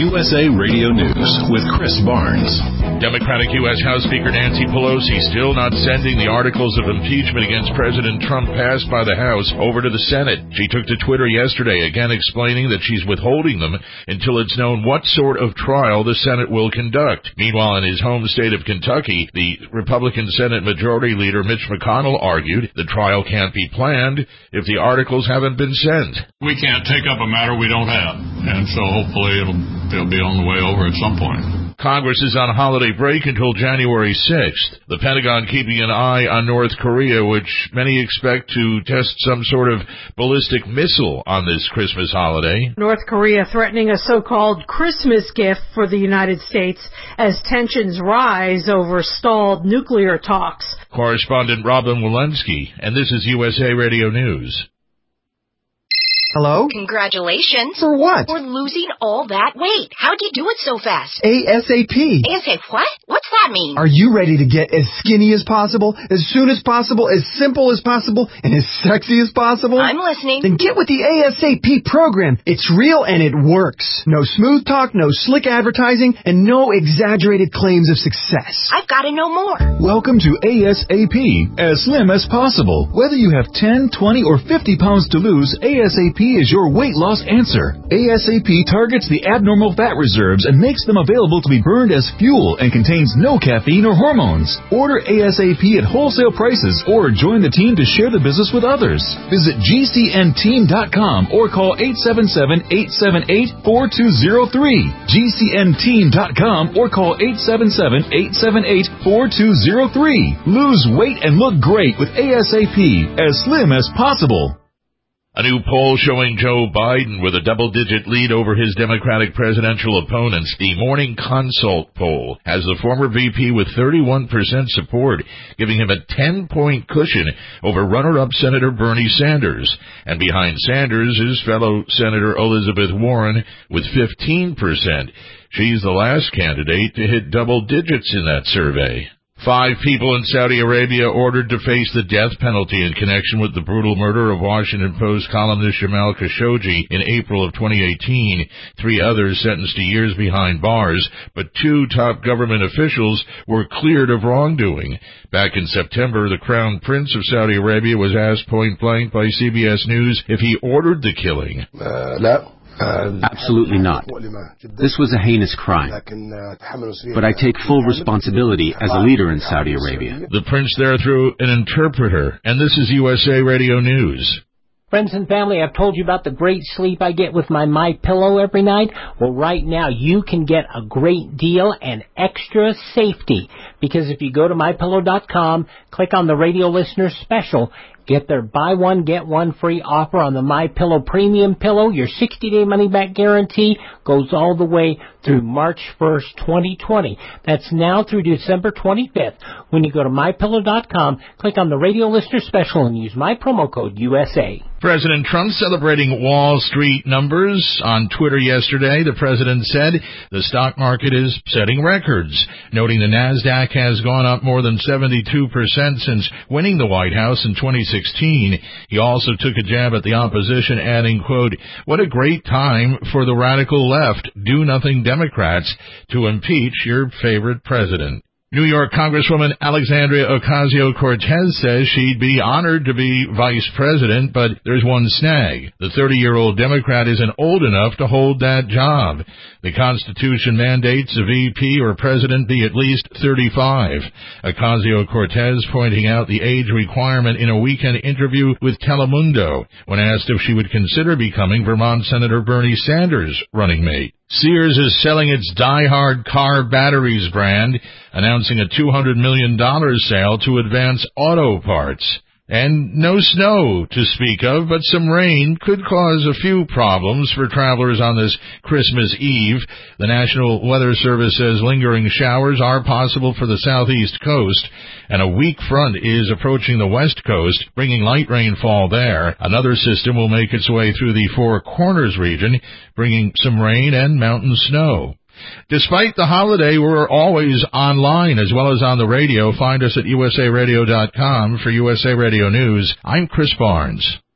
USA Radio News with Chris Barnes. Democratic U.S. House Speaker Nancy Pelosi still not sending the articles of impeachment against President Trump passed by the House over to the Senate. She took to Twitter yesterday, again explaining that she's withholding them until it's known what sort of trial the Senate will conduct. Meanwhile, in his home state of Kentucky, the Republican Senate Majority Leader Mitch McConnell argued the trial can't be planned if the articles haven't been sent. We can't take up a matter we don't have, and so hopefully they'll be on the way over at some point. Congress is on holiday break until January 6th. The Pentagon keeping an eye on North Korea, which many expect to test some sort of ballistic missile on this Christmas holiday. North Korea threatening a so-called Christmas gift for the United States as tensions rise over stalled nuclear talks. Correspondent Robin Walensky, and this is USA Radio News. Hello? Congratulations. For what? For losing all that weight. How'd you do it so fast? ASAP. ASAP what? What's that mean? Are you ready to get as skinny as possible, as soon as possible, as simple as possible, and as sexy as possible? I'm listening. Then get with the ASAP program. It's real and it works. No smooth talk, no slick advertising, and no exaggerated claims of success. I've got to know more. Welcome to ASAP, as slim as possible. Whether you have 10, 20, or 50 pounds to lose, ASAP is your weight loss answer. ASAP targets the abnormal fat reserves and makes them available to be burned as fuel and contains no caffeine or hormones. Order ASAP at wholesale prices or join the team to share the business with others. Visit GCNteam.com or call 877-878-4203. GCNteam.com or call 877-878-4203. Lose weight and look great with ASAP, as slim as possible. A new poll showing Joe Biden with a double-digit lead over his Democratic presidential opponents. The Morning Consult poll has the former VP with 31% support, giving him a 10-point cushion over runner-up Senator Bernie Sanders. And behind Sanders is fellow Senator Elizabeth Warren with 15%. She's the last candidate to hit double digits in that survey. 5 people in Saudi Arabia ordered to face the death penalty in connection with the brutal murder of Washington Post columnist Jamal Khashoggi in April of 2018. 3 others sentenced to years behind bars, but 2 top government officials were cleared of wrongdoing. Back in September, the Crown Prince of Saudi Arabia was asked point blank by CBS News if he ordered the killing. Absolutely not. This was a heinous crime. But I take full responsibility as a leader in Saudi Arabia. The prince there through an interpreter, and this is USA Radio News. Friends and family, I've told you about the great sleep I get with my MyPillow every night. Well, right now you can get a great deal and extra safety. Because if you go to MyPillow.com, click on the radio listener special, get their buy one, get one free offer on the MyPillow Premium Pillow. Your 60-day money-back guarantee goes all the way through March 1st, 2020. That's now through December 25th. When you go to MyPillow.com, click on the radio listener special and use my promo code USA. President Trump celebrating Wall Street numbers. On Twitter yesterday, the president said the stock market is setting records, noting the NASDAQ has gone up more than 72% since winning the White House in 2016. He also took a jab at the opposition, adding, quote, "What a great time for the radical left, do-nothing Democrats to impeach your favorite president." New York Congresswoman Alexandria Ocasio-Cortez says she'd be honored to be vice president, but there's one snag. The 30-year-old Democrat isn't old enough to hold that job. The Constitution mandates a VP or president be at least 35. Ocasio-Cortez pointing out the age requirement in a weekend interview with Telemundo when asked if she would consider becoming Vermont Senator Bernie Sanders' running mate. Sears is selling its Die Hard car batteries brand, announcing a $200 million sale to Advance Auto Parts. And no snow to speak of, but some rain could cause a few problems for travelers on this Christmas Eve. The National Weather Service says lingering showers are possible for the southeast coast, and a weak front is approaching the west coast, bringing light rainfall there. Another system will make its way through the Four Corners region, bringing some rain and mountain snow. Despite the holiday, we're always online as well as on the radio. Find us at usaradio.com for USA Radio News. I'm Chris Barnes.